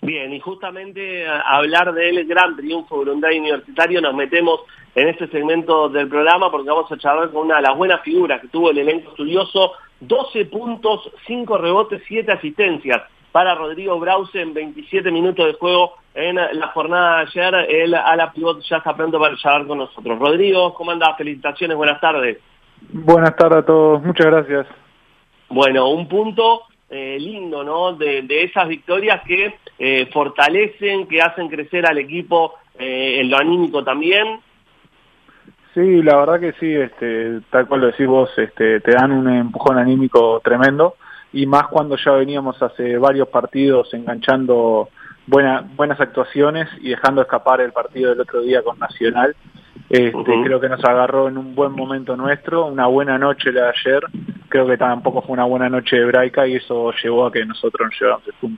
Bien, y justamente a hablar del gran triunfo Urunday Universitario nos metemos en este segmento del programa porque vamos a charlar con una de las buenas figuras que tuvo el elenco estudioso. 12 puntos, 5 rebotes, 7 asistencias para Rodrigo Brause en 27 minutos de juego en la jornada de ayer. El ala pivot ya está pronto para charlar con nosotros. Rodrigo, ¿cómo andás? Felicitaciones, buenas tardes. Buenas tardes a todos, muchas gracias. Bueno, un punto lindo, ¿no? De esas victorias que fortalecen, que hacen crecer al equipo en lo anímico también. Sí, la verdad que sí, tal cual lo decís vos, te dan un empujón anímico tremendo, y más cuando ya veníamos hace varios partidos enganchando buenas actuaciones y dejando escapar el partido del otro día con Nacional. Creo que nos agarró en un buen momento nuestro, una buena noche la de ayer, creo que tampoco fue una buena noche de Braica y eso llevó a que nosotros nos lleváramos el punto.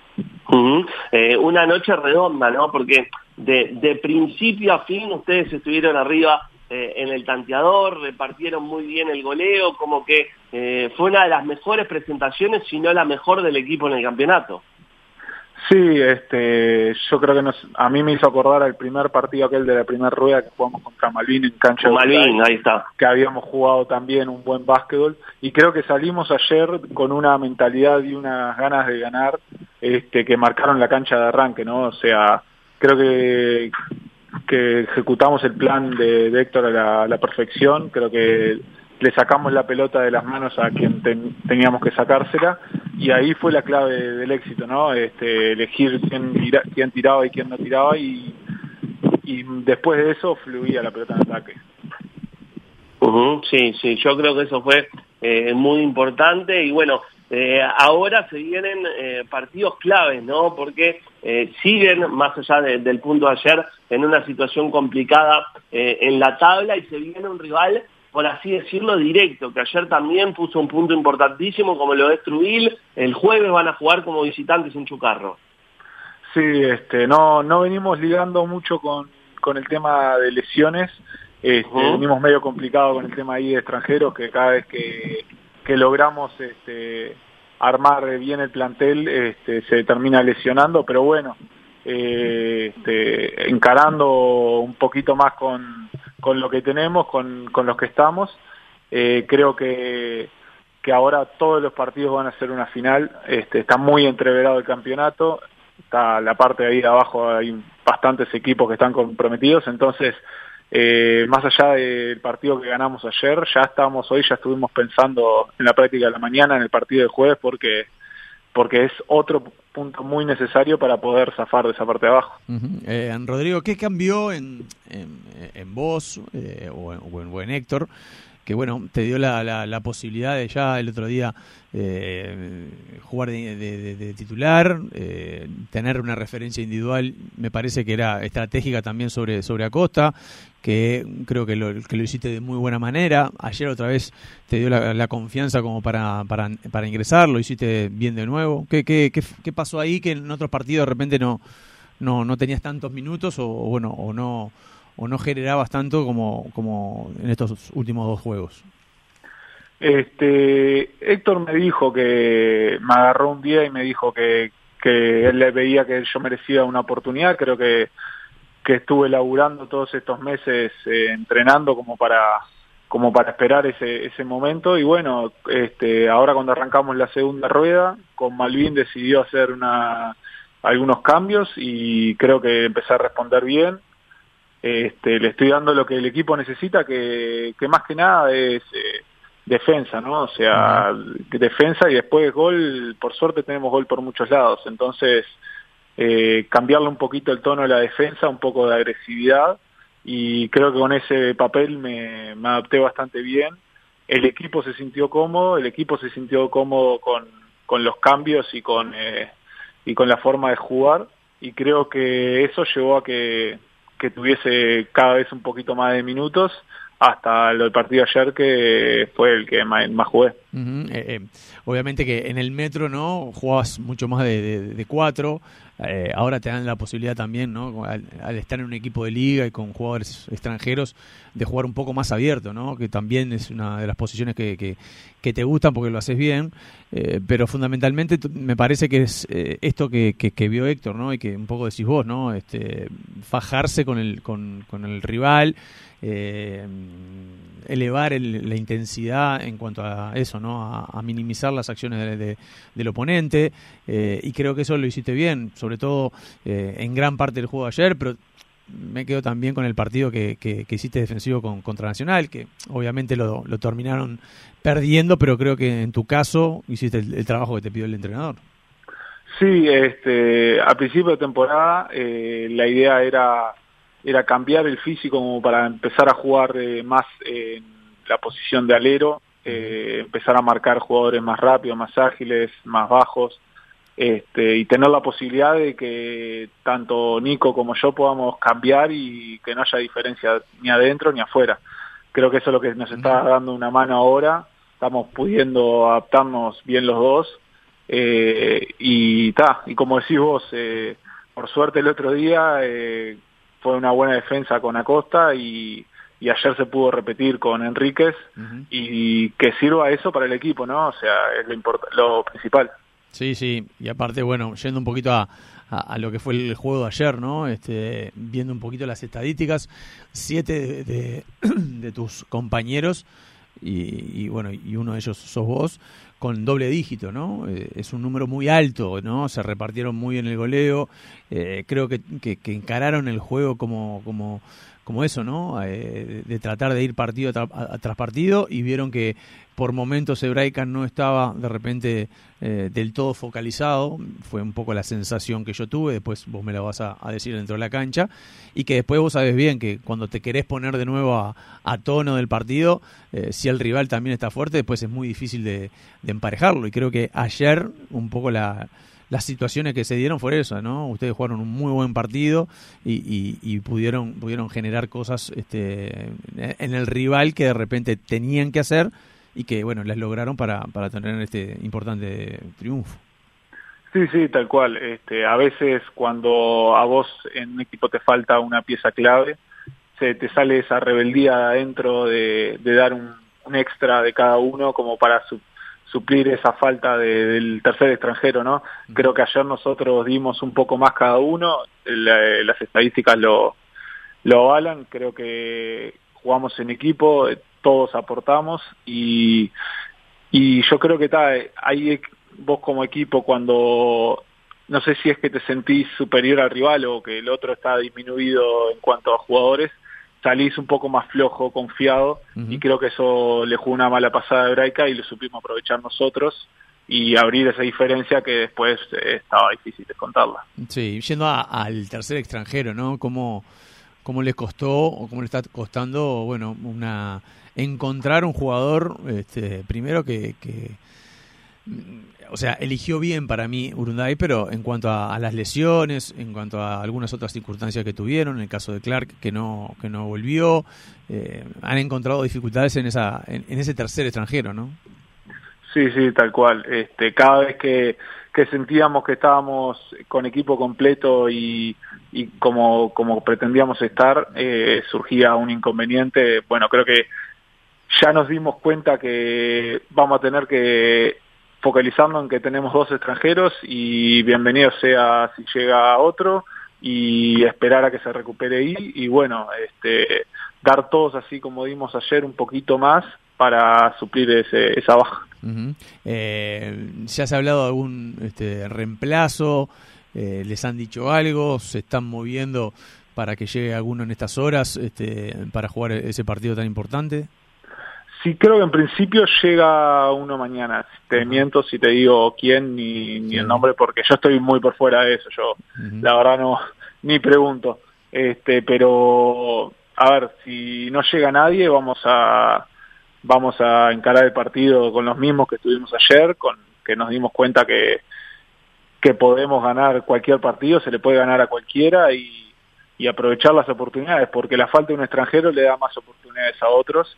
Una noche redonda, ¿no? Porque de principio a fin ustedes estuvieron arriba en el tanteador, repartieron muy bien el goleo, como que fue una de las mejores presentaciones, si no la mejor del equipo en el campeonato. Sí, yo creo que a mí me hizo acordar al primer partido aquel de la primera rueda que jugamos contra Malvin en cancha de Malvin, ahí está. Que habíamos jugado también un buen básquetbol, y creo que salimos ayer con una mentalidad y unas ganas de ganar que marcaron la cancha de arranque, ¿no? O sea, creo que ejecutamos el plan de Héctor a la perfección, creo que le sacamos la pelota de las manos a quien teníamos que sacársela, y ahí fue la clave del éxito, ¿no? Elegir quién tiraba y quién no tiraba, y después de eso fluía la pelota en ataque. Sí, yo creo que eso fue muy importante, y bueno, ahora se vienen partidos claves, ¿no? Porque siguen, más allá del punto de ayer, en una situación complicada en la tabla, y se viene un rival, por así decirlo, directo, que ayer también puso un punto importantísimo como lo es Trujillo. El jueves van a jugar como visitantes en Chucarro. Sí, no venimos ligando mucho con el tema de lesiones, venimos medio complicado con el tema ahí de extranjeros, que cada vez que logramos armar bien el plantel se termina lesionando, pero bueno, encarando un poquito más con lo que tenemos, con los que estamos, creo que ahora todos los partidos van a ser una final. Está muy entreverado el campeonato, está la parte de ahí de abajo, hay bastantes equipos que están comprometidos, entonces más allá del partido que ganamos ayer, ya estuvimos pensando en la práctica de la mañana, en el partido del jueves, porque es otro punto muy necesario para poder zafar de esa parte de abajo. Rodrigo, ¿qué cambió en vos o en Héctor, que bueno, te dio la posibilidad de ya el otro día jugar de titular, tener una referencia individual? Me parece que era estratégica también sobre Acosta, que creo que lo hiciste de muy buena manera. Ayer otra vez te dio la confianza como para ingresar, lo hiciste bien de nuevo. ¿Qué pasó ahí que en otros partidos de repente no tenías tantos minutos o no generabas tanto como en estos últimos dos juegos? Héctor me dijo me agarró un día y me dijo que él le veía que yo merecía una oportunidad. Creo que estuve laburando todos estos meses entrenando como para esperar ese momento, y bueno, ahora cuando arrancamos la segunda rueda con Malvin decidió hacer algunos cambios y creo que empecé a responder bien. Le estoy dando lo que el equipo necesita, que más que nada es defensa, ¿no? O sea, defensa y después gol. Por suerte tenemos gol por muchos lados, entonces cambiarle un poquito el tono de la defensa, un poco de agresividad, y creo que con ese papel me adapté bastante bien. El equipo se sintió cómodo, con los cambios y con la forma de jugar, y creo que eso llevó a que tuviese cada vez un poquito más de minutos hasta el partido de ayer, que fue el que más jugué. Obviamente que en el Metro, ¿no?, jugabas mucho más de 4. Ahora te dan la posibilidad también, ¿no?, al estar en un equipo de liga y con jugadores extranjeros, de jugar un poco más abierto, ¿no?, que también es una de las posiciones que te gustan porque lo haces bien, pero fundamentalmente me parece que es esto que vio Héctor, ¿no?, y que un poco decís vos, ¿no?, fajarse con el rival, elevar la intensidad en cuanto a eso, ¿no?, a minimizar las acciones del oponente, y creo que eso lo hiciste bien, sobre todo en gran parte del juego de ayer, pero me quedo también con el partido que hiciste defensivo contra Nacional, que obviamente lo terminaron perdiendo, pero creo que en tu caso hiciste el trabajo que te pidió el entrenador. Sí, a principio de temporada la idea era cambiar el físico como para empezar a jugar más en la posición de alero, empezar a marcar jugadores más rápidos, más ágiles, más bajos, y tener la posibilidad de que tanto Nico como yo podamos cambiar y que no haya diferencia ni adentro ni afuera. Creo que eso es lo que nos está dando una mano ahora, estamos pudiendo adaptarnos bien los dos, y como decís vos, por suerte el otro día fue una buena defensa con Acosta y ayer se pudo repetir con Enríquez, y que sirva eso para el equipo, ¿no? O sea, es lo principal. Sí, y aparte, bueno, yendo un poquito a lo que fue el juego de ayer, ¿no? Viendo un poquito las estadísticas, 7 de tus compañeros y bueno, y uno de ellos sos vos, con doble dígito, ¿no? Es un número muy alto, ¿no? Se repartieron muy bien el goleo, creo que encararon el juego como eso, ¿no? De tratar de ir partido tras partido, y vieron que por momentos Hebraica no estaba de repente del todo focalizado. Fue un poco la sensación que yo tuve, después vos me la vas a decir dentro de la cancha, y que después vos sabés bien que cuando te querés poner de nuevo a tono del partido, si el rival también está fuerte, después es muy difícil de emparejarlo, y creo que ayer un poco las situaciones que se dieron fue eso, ¿no? Ustedes jugaron un muy buen partido y pudieron generar cosas en el rival que de repente tenían que hacer, y que, bueno, las lograron para tener este importante triunfo. Sí, tal cual. A veces cuando a vos en un equipo te falta una pieza clave, se te sale esa rebeldía adentro de dar un extra de cada uno como para suplir esa falta del tercer extranjero, ¿no? Creo que ayer nosotros dimos un poco más cada uno, las estadísticas lo avalan, creo que jugamos en equipo, todos aportamos, y yo creo que ahí vos como equipo, cuando no sé si es que te sentís superior al rival o que el otro está disminuido en cuanto a jugadores, salís un poco más flojo, confiado, y creo que eso le jugó una mala pasada a Hebraica y lo supimos aprovechar nosotros y abrir esa diferencia que después estaba difícil descontarla. Sí, yendo al tercer extranjero, ¿no? ¿Cómo les costó o cómo le está costando, bueno, encontrar un jugador primero que o sea, eligió bien para mí Urunday, pero en cuanto a las lesiones, en cuanto a algunas otras circunstancias que tuvieron, en el caso de Clark que no volvió, han encontrado dificultades en ese tercer extranjero, ¿no? Sí, tal cual. Cada vez que sentíamos que estábamos con equipo completo y como pretendíamos estar, surgía un inconveniente. Bueno, creo que ya nos dimos cuenta que vamos a tener que focalizarnos en que tenemos 2 extranjeros, y bienvenido sea si llega otro, y esperar a que se recupere ahí, y bueno, dar todos, así como dimos ayer, un poquito más para suplir esa baja. ¿Se has hablado de algún reemplazo? ¿Les han dicho algo? ¿Se están moviendo para que llegue alguno en estas horas para jugar ese partido tan importante? Sí, creo que en principio llega uno mañana. Te miento si te digo quién ni el nombre, porque yo estoy muy por fuera de eso. Yo la verdad no ni pregunto. Pero a ver, si no llega nadie, vamos a encarar el partido con los mismos que estuvimos ayer, con que nos dimos cuenta que podemos ganar cualquier partido, se le puede ganar a cualquiera, y aprovechar las oportunidades, porque la falta de un extranjero le da más oportunidades a otros.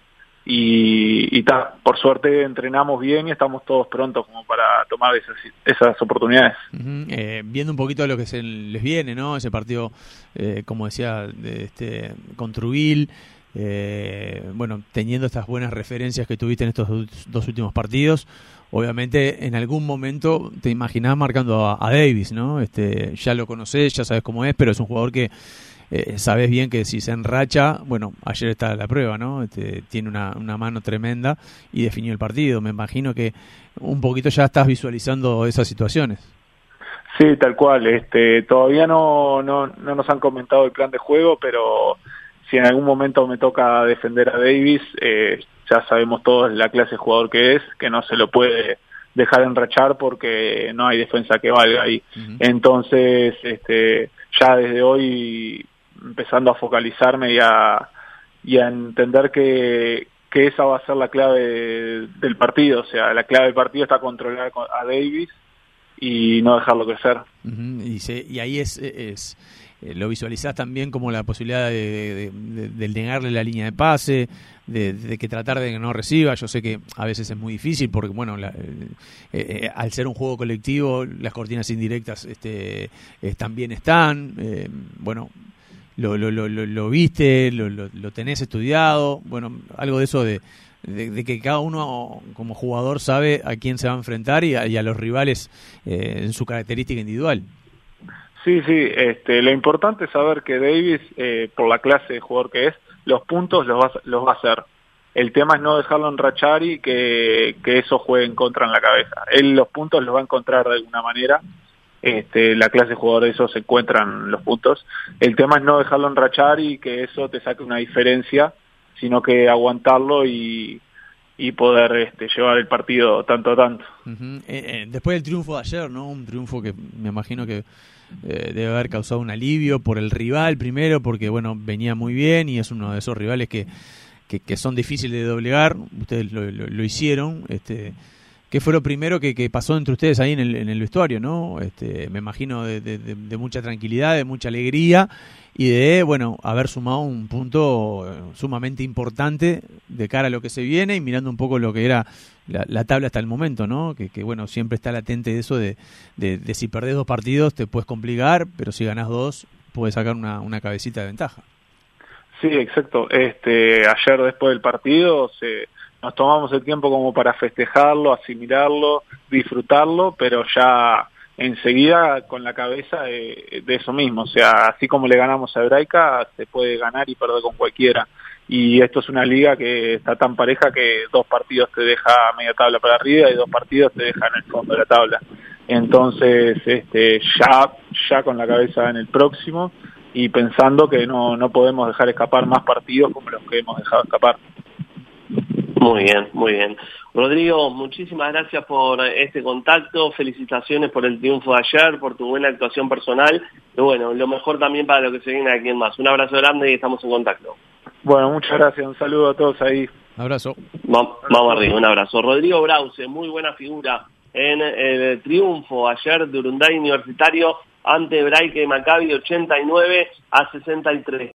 y por suerte entrenamos bien y estamos todos prontos como para tomar esas oportunidades. Viendo un poquito lo que les viene, ¿no? Ese partido, como decía, con Trujillo, bueno, teniendo estas buenas referencias que tuviste en estos dos últimos partidos, obviamente en algún momento te imaginás marcando a Davis, ¿no? Ya lo conocés, ya sabes cómo es, pero es un jugador que sabes bien que si se enracha, bueno, ayer está la prueba, ¿no? Tiene una mano tremenda y definió el partido. Me imagino que un poquito ya estás visualizando esas situaciones. Sí, tal cual. Todavía no nos han comentado el plan de juego, pero si en algún momento me toca defender a Davis, ya sabemos todos la clase de jugador que es, que no se lo puede dejar enrachar porque no hay defensa que valga ahí. Entonces, ya desde hoy empezando a focalizarme y a entender que esa va a ser la clave del partido. O sea, la clave del partido está controlar a Davis y no dejarlo crecer. Y ahí lo visualizás también como la posibilidad de negarle la línea de pase, de que tratar de que no reciba. Yo sé que a veces es muy difícil porque, bueno, al ser un juego colectivo, las cortinas indirectas también están. Bueno, lo viste, lo tenés estudiado. Bueno, algo de eso de que cada uno como jugador sabe a quién se va a enfrentar y a los rivales en su característica individual. Sí, lo importante es saber que Davis, por la clase de jugador que es, los puntos los va a hacer. El tema es no dejarlo enrachar y que eso juegue en contra en la cabeza. Él los puntos los va a encontrar de alguna manera. La clase de jugador de eso se encuentran los puntos. El tema es no dejarlo enrachar y que eso te saque una diferencia, sino que aguantarlo y poder llevar el partido tanto a tanto. Después del triunfo de ayer, ¿no? Un triunfo que me imagino que debe haber causado un alivio por el rival primero, porque bueno, venía muy bien y es uno de esos rivales que son difíciles de doblegar. Ustedes lo hicieron. ¿Qué fue lo primero que pasó entre ustedes ahí en el vestuario, no? Me imagino de mucha tranquilidad, de mucha alegría y de, bueno, haber sumado un punto sumamente importante de cara a lo que se viene y mirando un poco lo que era la tabla hasta el momento, ¿no? Que bueno, siempre está latente eso de si perdés 2 partidos te puedes complicar, pero si ganás 2 puedes sacar una cabecita de ventaja. Sí, exacto. Ayer después del partido nos tomamos el tiempo como para festejarlo, asimilarlo, disfrutarlo, pero ya enseguida con la cabeza de eso mismo. O sea, así como le ganamos a Hebraica, se puede ganar y perder con cualquiera. Y esto es una liga que está tan pareja que 2 partidos te deja media tabla para arriba y 2 partidos te dejan en el fondo de la tabla. Entonces, ya con la cabeza en el próximo y pensando que no podemos dejar escapar más partidos como los que hemos dejado escapar. Muy bien, muy bien. Rodrigo, muchísimas gracias por este contacto, felicitaciones por el triunfo de ayer, por tu buena actuación personal, y bueno, lo mejor también para lo que se viene aquí en más. Un abrazo grande y estamos en contacto. Bueno, muchas gracias, un saludo a todos ahí. Un abrazo. Vamos arriba, un abrazo. Rodrigo Brause, muy buena figura en el triunfo ayer de Urunday Universitario ante Hebraica y Maccabi, 89-63.